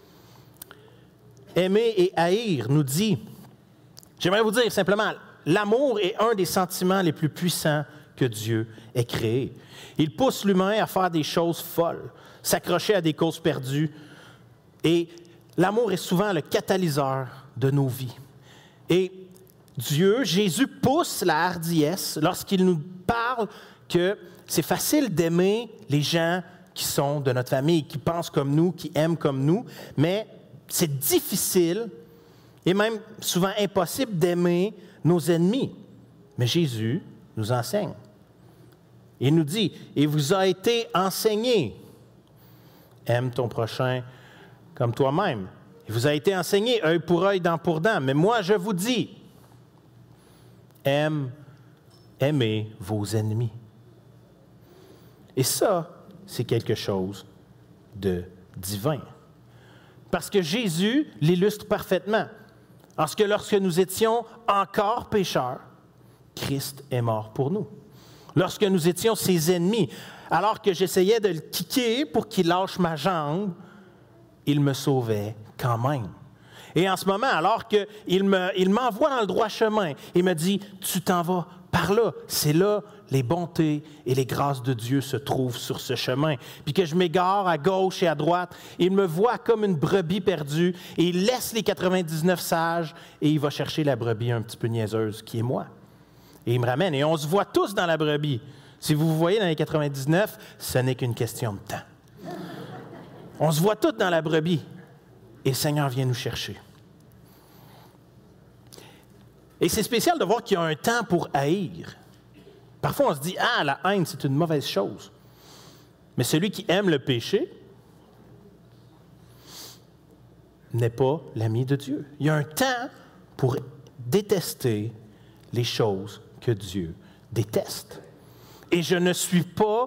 A: Aimer et haïr nous dit, j'aimerais vous dire simplement, l'amour est un des sentiments les plus puissants que Dieu ait créés. Il pousse l'humain à faire des choses folles, s'accrocher à des causes perdues, et l'amour est souvent le catalyseur de nos vies. Et Dieu, Jésus, pousse la hardiesse lorsqu'il nous parle que c'est facile d'aimer les gens qui sont de notre famille, qui pensent comme nous, qui aiment comme nous, mais c'est difficile et même souvent impossible d'aimer nos ennemis. Mais Jésus nous enseigne. Il nous dit, « Il vous a été enseigné, aime ton prochain comme toi-même. » Il vous a été enseigné, œil pour œil, dent pour dent. Mais moi, je vous dis, aimez vos ennemis. Et ça, c'est quelque chose de divin. Parce que Jésus l'illustre parfaitement. Parce que lorsque nous étions encore pécheurs, Christ est mort pour nous. Lorsque nous étions ses ennemis, alors que j'essayais de le kicker pour qu'il lâche ma jambe, il me sauvait quand même. Et en ce moment, alors qu'il m'envoie dans le droit chemin, il me dit, tu t'en vas par là. C'est là les bontés et les grâces de Dieu se trouvent sur ce chemin. Puis que je m'égare à gauche et à droite, il me voit comme une brebis perdue et il laisse les 99 sages et il va chercher la brebis un petit peu niaiseuse qui est moi. Et il me ramène. Et on se voit tous dans la brebis. Si vous vous voyez dans les 99, ce n'est qu'une question de temps. On se voit tous dans la brebis. Et le Seigneur vient nous chercher. Et c'est spécial de voir qu'il y a un temps pour haïr. Parfois, on se dit, « Ah, la haine, c'est une mauvaise chose. » Mais celui qui aime le péché n'est pas l'ami de Dieu. Il y a un temps pour détester les choses que Dieu déteste. Et je ne suis pas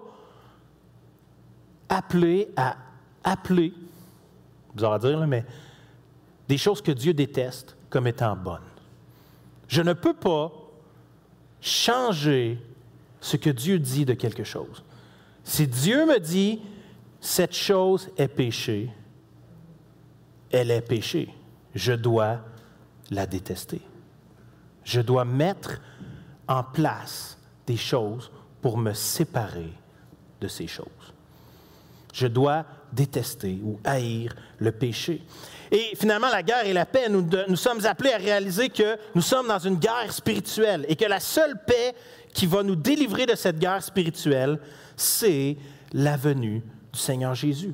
A: appelé à appeler, bizarre à dire, mais des choses que Dieu déteste comme étant bonnes. Je ne peux pas changer ce que Dieu dit de quelque chose. Si Dieu me dit, cette chose est péché, elle est péché. Je dois la détester. Je dois mettre en place des choses pour me séparer de ces choses. Je dois détester ou haïr le péché. Et finalement, la guerre et la paix, nous sommes appelés à réaliser que nous sommes dans une guerre spirituelle et que la seule paix qui va nous délivrer de cette guerre spirituelle, c'est la venue du Seigneur Jésus.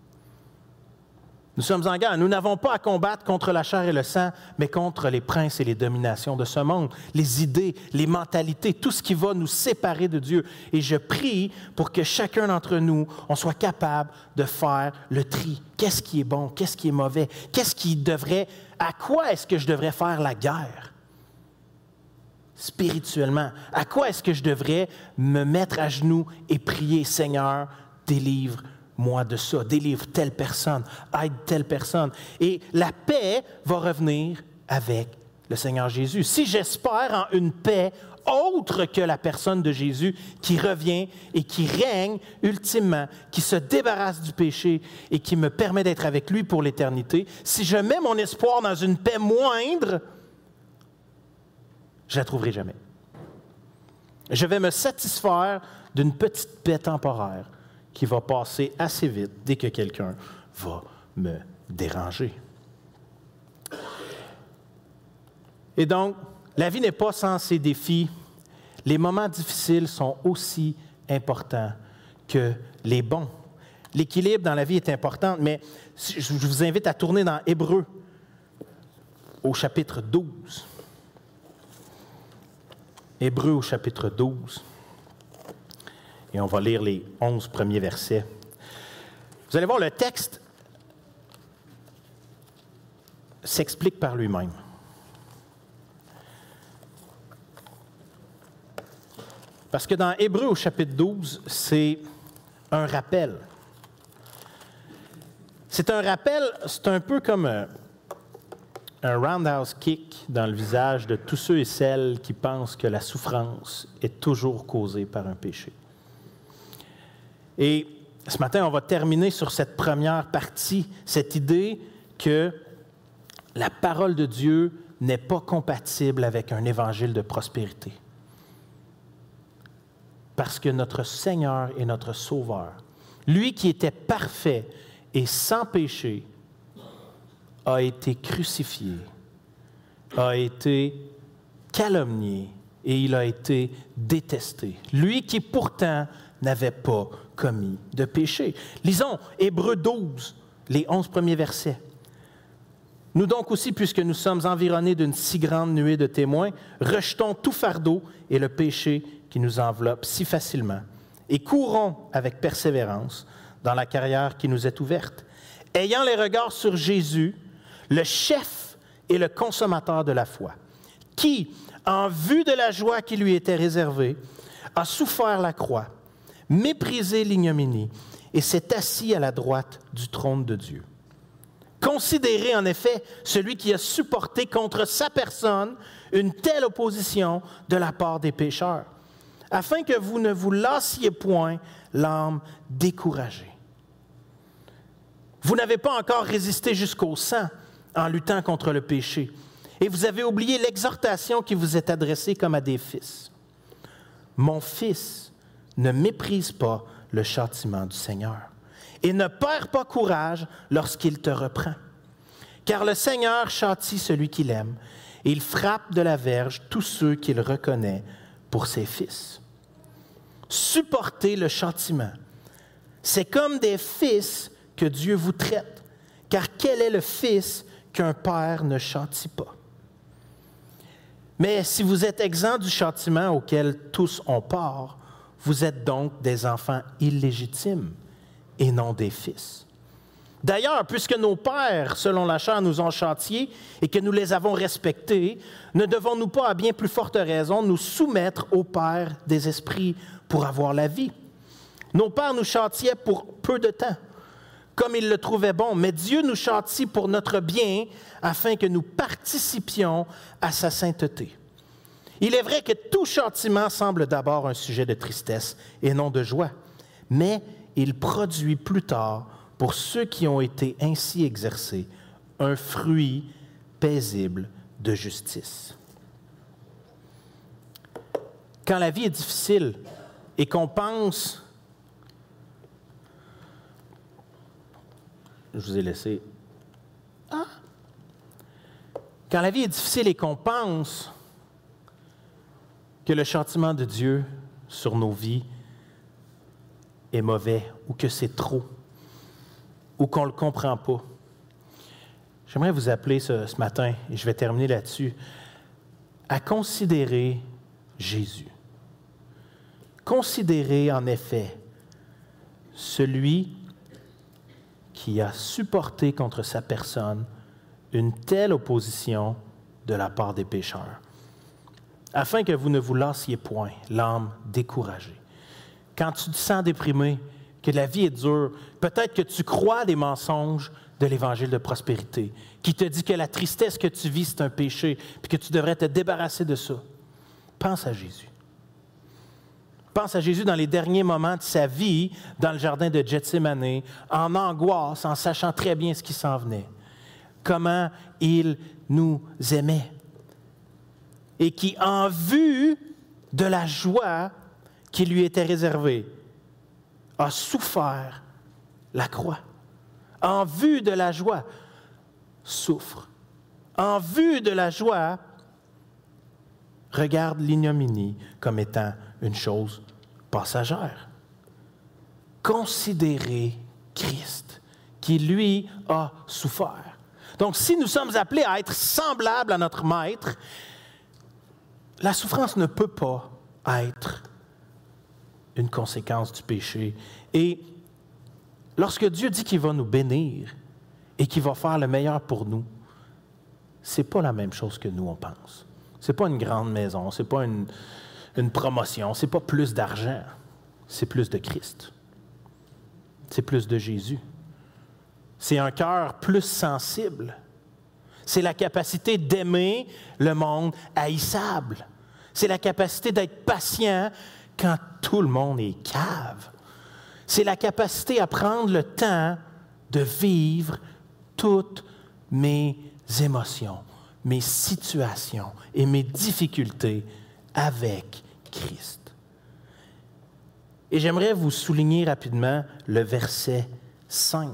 A: Nous sommes en guerre. Nous n'avons pas à combattre contre la chair et le sang, mais contre les princes et les dominations de ce monde, les idées, les mentalités, tout ce qui va nous séparer de Dieu. Et je prie pour que chacun d'entre nous, on soit capable de faire le tri. Qu'est-ce qui est bon? Qu'est-ce qui est mauvais? À quoi est-ce que je devrais faire la guerre? Spirituellement, à quoi est-ce que je devrais me mettre à genoux et prier, Seigneur, délivre moi de ça, délivre telle personne, aide telle personne. Et la paix va revenir avec le Seigneur Jésus. Si j'espère en une paix autre que la personne de Jésus qui revient et qui règne ultimement, qui se débarrasse du péché et qui me permet d'être avec lui pour l'éternité, si je mets mon espoir dans une paix moindre, je ne la trouverai jamais. Je vais me satisfaire d'une petite paix temporaire qui va passer assez vite dès que quelqu'un va me déranger. Et donc, la vie n'est pas sans ses défis. Les moments difficiles sont aussi importants que les bons. L'équilibre dans la vie est important, mais je vous invite à tourner dans Hébreux au chapitre 12. Hébreux au chapitre 12. Et on va lire les 11 premiers versets. Vous allez voir, le texte s'explique par lui-même. Parce que dans Hébreux au chapitre 12, c'est un rappel. C'est un rappel, c'est un peu comme un roundhouse kick dans le visage de tous ceux et celles qui pensent que la souffrance est toujours causée par un péché. Et ce matin, on va terminer sur cette première partie, cette idée que la parole de Dieu n'est pas compatible avec un évangile de prospérité. Parce que notre Seigneur est notre Sauveur. Lui qui était parfait et sans péché a été crucifié, a été calomnié et il a été détesté. Lui qui pourtant n'avait pas commis de péché. Lisons Hébreux 12, les 11 premiers versets. Nous donc aussi, puisque nous sommes environnés d'une si grande nuée de témoins, rejetons tout fardeau et le péché qui nous enveloppe si facilement, et courons avec persévérance dans la carrière qui nous est ouverte, ayant les regards sur Jésus, le chef et le consommateur de la foi, qui, en vue de la joie qui lui était réservée, a souffert la croix, méprisé l'ignominie, et s'est assis à la droite du trône de Dieu. Considérez en effet celui qui a supporté contre sa personne une telle opposition de la part des pécheurs, afin que vous ne vous lassiez point l'âme découragée. Vous n'avez pas encore résisté jusqu'au sang en luttant contre le péché, et vous avez oublié l'exhortation qui vous est adressée comme à des fils. Mon fils, ne méprise pas le châtiment du Seigneur, et ne perds pas courage lorsqu'il te reprend. Car le Seigneur châtie celui qu'il aime, et il frappe de la verge tous ceux qu'il reconnaît pour ses fils. Supportez le châtiment. C'est comme des fils que Dieu vous traite, car quel est le fils qu'un père ne châtie pas? Mais si vous êtes exempts du châtiment auquel tous ont part, vous êtes donc des enfants illégitimes et non des fils. D'ailleurs, puisque nos pères, selon la chair, nous ont châtiés et que nous les avons respectés, ne devons-nous pas, à bien plus forte raison, nous soumettre au Père des esprits pour avoir la vie? Nos pères nous châtiaient pour peu de temps, comme ils le trouvaient bon, mais Dieu nous châtie pour notre bien, afin que nous participions à sa sainteté. Il est vrai que tout châtiment semble d'abord un sujet de tristesse et non de joie, mais il produit plus tard, pour ceux qui ont été ainsi exercés, un fruit paisible de justice. Quand la vie est difficile et qu'on pense... Je vous ai laissé... Quand la vie est difficile et qu'on pense que le châtiment de Dieu sur nos vies est mauvais ou que c'est trop, ou qu'on ne le comprend pas. J'aimerais vous appeler ce matin, et je vais terminer là-dessus, à considérer Jésus. Considérez en effet celui qui a supporté contre sa personne une telle opposition de la part des pécheurs, afin que vous ne vous lassiez point, l'âme découragée. Quand tu te sens déprimé, que la vie est dure. Peut-être que tu crois des mensonges de l'Évangile de prospérité, qui te dit que la tristesse que tu vis, c'est un péché, puis que tu devrais te débarrasser de ça. Pense à Jésus. Pense à Jésus dans les derniers moments de sa vie, dans le jardin de Gethsémani, en angoisse, en sachant très bien ce qui s'en venait. Comment il nous aimait. Et qui, en vue de la joie qui lui était réservée, a souffert la croix. En vue de la joie, souffre. En vue de la joie, regarde l'ignominie comme étant une chose passagère. Considérez Christ, qui lui a souffert. Donc, si nous sommes appelés à être semblables à notre Maître, la souffrance ne peut pas être une conséquence du péché. Et lorsque Dieu dit qu'il va nous bénir et qu'il va faire le meilleur pour nous, ce n'est pas la même chose que nous, on pense. Ce n'est pas une grande maison, ce n'est pas une promotion, ce n'est pas plus d'argent, c'est plus de Christ. C'est plus de Jésus. C'est un cœur plus sensible. C'est la capacité d'aimer le monde haïssable. C'est la capacité d'être patient quand tout le monde est cave. C'est la capacité à prendre le temps de vivre toutes mes émotions, mes situations et mes difficultés avec Christ. Et j'aimerais vous souligner rapidement le verset 5.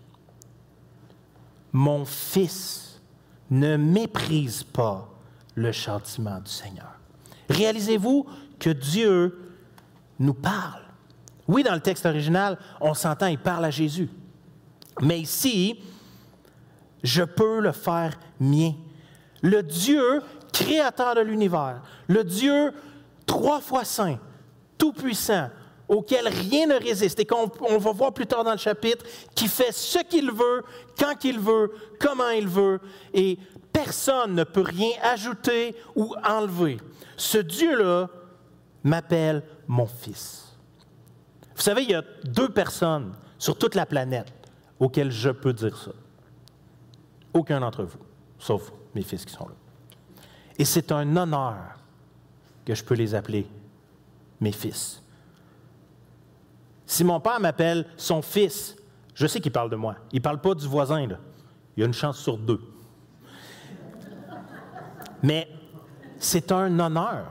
A: Mon fils, ne méprise pas le châtiment du Seigneur. Réalisez-vous que Dieu nous parle. Oui, dans le texte original, on s'entend, il parle à Jésus. Mais ici, je peux le faire mien. Le Dieu créateur de l'univers, le Dieu 3 fois saint, tout-puissant, auquel rien ne résiste, et qu'on va voir plus tard dans le chapitre, qui fait ce qu'il veut, quand il veut, comment il veut, et personne ne peut rien ajouter ou enlever. Ce Dieu-là m'appelle mon fils. Vous savez, il y a 2 personnes sur toute la planète auxquelles je peux dire ça. Aucun d'entre vous, sauf mes fils qui sont là. Et c'est un honneur que je peux les appeler mes fils. Si mon père m'appelle son fils, je sais qu'il parle de moi. Il ne parle pas du voisin, là. Il y a une chance sur 2. Mais c'est un honneur.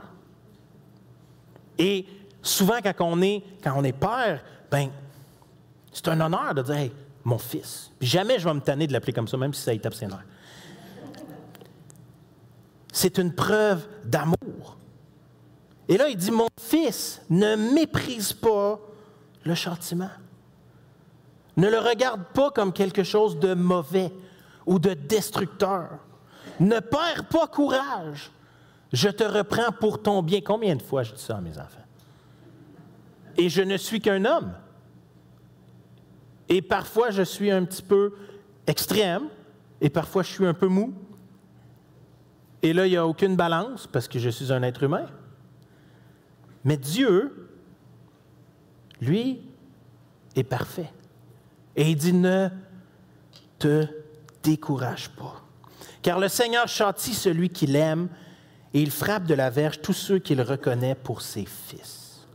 A: Et souvent, quand on est père, ben, c'est un honneur de dire hey, mon fils. Puis jamais je vais me tanner de l'appeler comme ça, même si ça y tape ses nerfs. C'est une preuve d'amour. Et là, il dit mon fils, ne méprise pas le châtiment. Ne le regarde pas comme quelque chose de mauvais ou de destructeur. Ne perds pas courage. Je te reprends pour ton bien. Combien de fois je dis ça à mes enfants? Et je ne suis qu'un homme. Et parfois, je suis un petit peu extrême. Et parfois, je suis un peu mou. Et là, il n'y a aucune balance parce que je suis un être humain. Mais Dieu, lui, est parfait. Et il dit, ne te décourage pas. Car le Seigneur châtie celui qui l'aime et il frappe de la verge tous ceux qu'il reconnaît pour ses fils.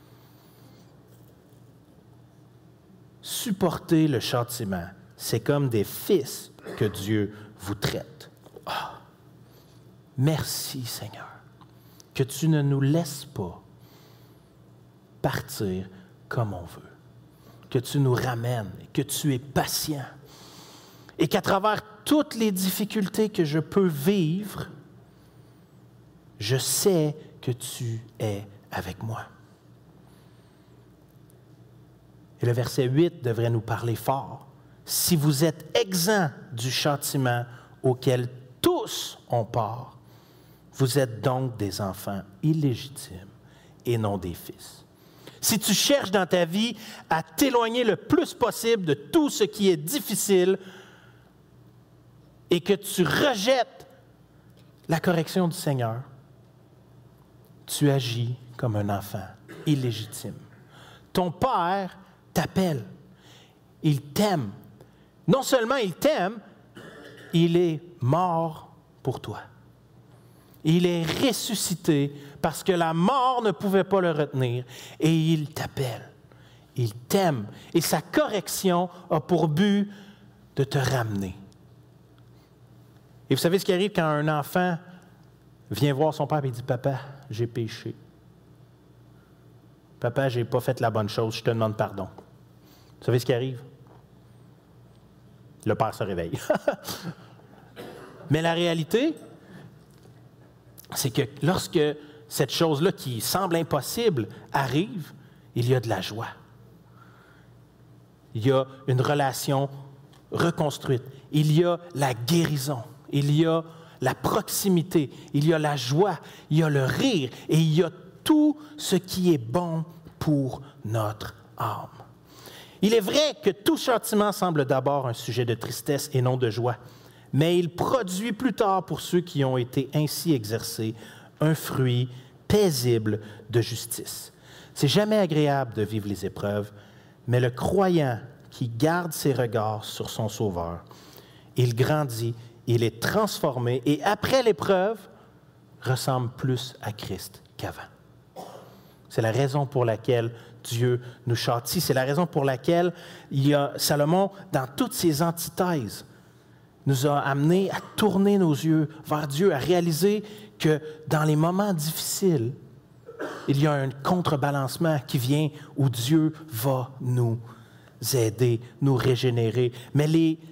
A: Supporter le châtiment, c'est comme des fils que Dieu vous traite. Ah, merci Seigneur, que tu ne nous laisses pas partir comme on veut, que tu nous ramènes, que tu es patient et qu'à travers toutes les difficultés que je peux vivre, je sais que tu es avec moi. Et le verset 8 devrait nous parler fort. Si vous êtes exempts du châtiment auquel tous ont part, vous êtes donc des enfants illégitimes et non des fils. Si tu cherches dans ta vie à t'éloigner le plus possible de tout ce qui est difficile et que tu rejettes la correction du Seigneur, tu agis comme un enfant illégitime. Ton Père t'appelle. Il t'aime. Non seulement il t'aime, il est mort pour toi. Il est ressuscité parce que la mort ne pouvait pas le retenir et il t'appelle. Il t'aime et sa correction a pour but de te ramener. Et vous savez ce qui arrive quand un enfant vient voir son père et dit « Papa, j'ai péché. Papa, je n'ai pas fait la bonne chose, je te demande pardon. » Vous savez ce qui arrive? Le père se réveille. Mais la réalité, c'est que lorsque cette chose-là qui semble impossible arrive, il y a de la joie. Il y a une relation reconstruite. Il y a la guérison. Il y a la proximité. Il y a la joie. Il y a le rire. Et il y a tout ce qui est bon pour notre âme. Il est vrai que tout châtiment semble d'abord un sujet de tristesse et non de joie, mais il produit plus tard pour ceux qui ont été ainsi exercés un fruit paisible de justice. C'est jamais agréable de vivre les épreuves, mais le croyant qui garde ses regards sur son Sauveur, il grandit, il est transformé et après l'épreuve, ressemble plus à Christ qu'avant. C'est la raison pour laquelle Dieu nous châtie. C'est la raison pour laquelle Salomon, dans toutes ses antithèses, nous a amenés à tourner nos yeux vers Dieu, à réaliser que dans les moments difficiles, il y a un contrebalancement qui vient où Dieu va nous aider, nous régénérer. Mais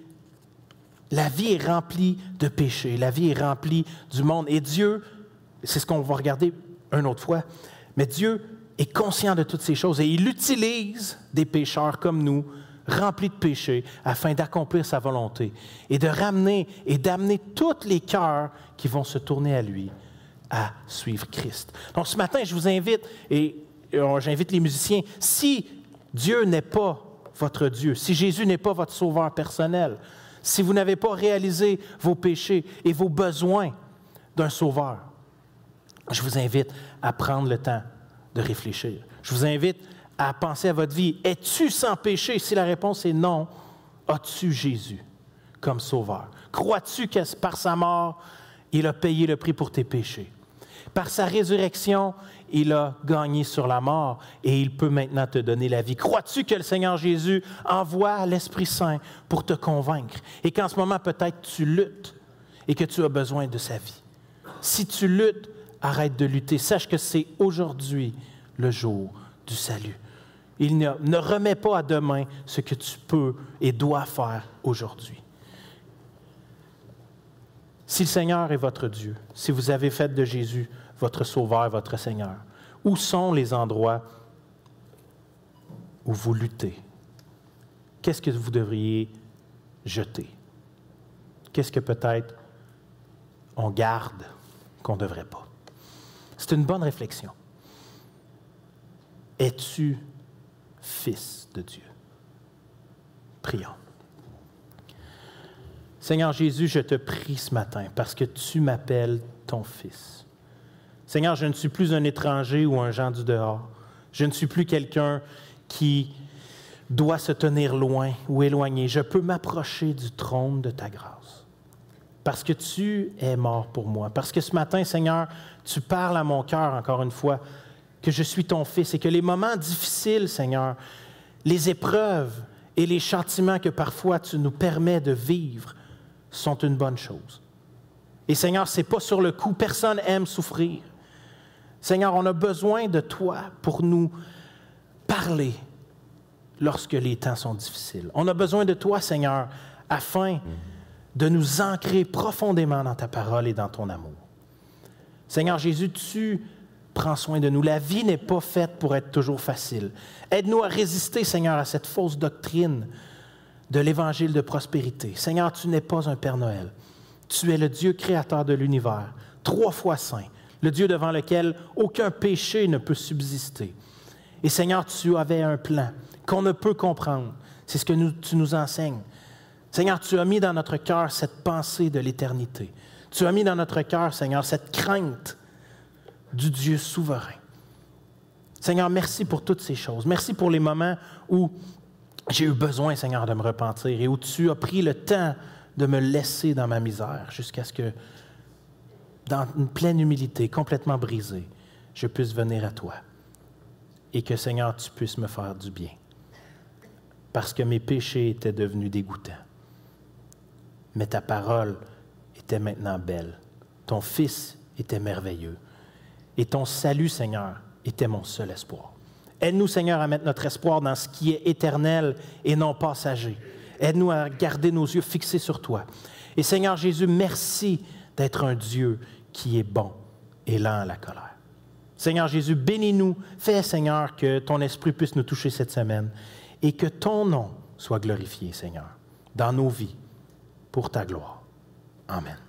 A: la vie est remplie de péchés, la vie est remplie du monde. Et Dieu, c'est ce qu'on va regarder une autre fois, mais Dieu est conscient de toutes ces choses et il utilise des pécheurs comme nous, remplis de péchés, afin d'accomplir sa volonté et de ramener et d'amener tous les cœurs qui vont se tourner à lui à suivre Christ. Donc ce matin, je vous invite, et j'invite les musiciens, si Dieu n'est pas votre Dieu, si Jésus n'est pas votre sauveur personnel, si vous n'avez pas réalisé vos péchés et vos besoins d'un sauveur, je vous invite à prendre le temps de réfléchir. Je vous invite à penser à votre vie. Es-tu sans péché? Si la réponse est non, as-tu Jésus comme sauveur? Crois-tu que par sa mort, il a payé le prix pour tes péchés? Par sa résurrection, il a gagné sur la mort et il peut maintenant te donner la vie. Crois-tu que le Seigneur Jésus envoie l'Esprit Saint pour te convaincre et qu'en ce moment, peut-être, tu luttes et que tu as besoin de sa vie? Si tu luttes, arrête de lutter. Sache que c'est aujourd'hui le jour du salut. Il ne remet pas à demain ce que tu peux et dois faire aujourd'hui. Si le Seigneur est votre Dieu, si vous avez fait de Jésus votre Sauveur, votre Seigneur, où sont les endroits où vous luttez? Qu'est-ce que vous devriez jeter? Qu'est-ce que peut-être on garde qu'on ne devrait pas? C'est une bonne réflexion. Es-tu fils de Dieu? Prions. Seigneur Jésus, je te prie ce matin parce que tu m'appelles ton fils. Seigneur, je ne suis plus un étranger ou un Jean du dehors. Je ne suis plus quelqu'un qui doit se tenir loin ou éloigné. Je peux m'approcher du trône de ta grâce. Parce que tu es mort pour moi. Parce que ce matin, Seigneur, tu parles à mon cœur encore une fois que je suis ton fils et que les moments difficiles, Seigneur, les épreuves et les châtiments que parfois tu nous permets de vivre sont une bonne chose. Et Seigneur, ce n'est pas sur le coup, personne aime souffrir. Seigneur, on a besoin de toi pour nous parler lorsque les temps sont difficiles. On a besoin de toi, Seigneur, afin de nous ancrer profondément dans ta parole et dans ton amour. Seigneur Jésus, tu prends soin de nous. La vie n'est pas faite pour être toujours facile. Aide-nous à résister, Seigneur, à cette fausse doctrine de l'évangile de prospérité. Seigneur, tu n'es pas un Père Noël. Tu es le Dieu créateur de l'univers, 3 fois saint, le Dieu devant lequel aucun péché ne peut subsister. Et Seigneur, tu avais un plan qu'on ne peut comprendre. C'est ce que tu nous enseignes. Seigneur, tu as mis dans notre cœur cette pensée de l'éternité. Tu as mis dans notre cœur, Seigneur, cette crainte du Dieu souverain. Seigneur, merci pour toutes ces choses. Merci pour les moments où j'ai eu besoin, Seigneur, de me repentir et où tu as pris le temps de me laisser dans ma misère jusqu'à ce que, dans une pleine humilité, complètement brisée, je puisse venir à toi et que, Seigneur, tu puisses me faire du bien parce que mes péchés étaient devenus dégoûtants. Mais ta parole était maintenant belle. Ton Fils était merveilleux. Et ton salut, Seigneur, était mon seul espoir. Aide-nous, Seigneur, à mettre notre espoir dans ce qui est éternel et non passager. Aide-nous à garder nos yeux fixés sur toi. Et Seigneur Jésus, merci d'être un Dieu qui est bon et lent à la colère. Seigneur Jésus, bénis-nous. Fais, Seigneur, que ton esprit puisse nous toucher cette semaine et que ton nom soit glorifié, Seigneur, dans nos vies, pour ta gloire. Amen.